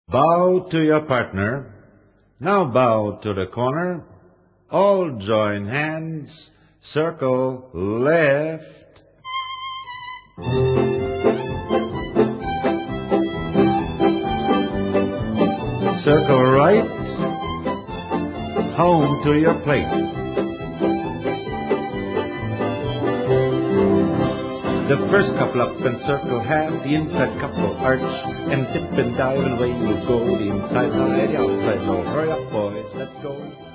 Bow to your partner. Now bow to the corner. All join hands. Circle left. Circle right. Home to your plate. The first couple up and circle half, the inside couple arch, and dip and dive and away you go. The inside high, the outside low. Hurry up, boys, let's go.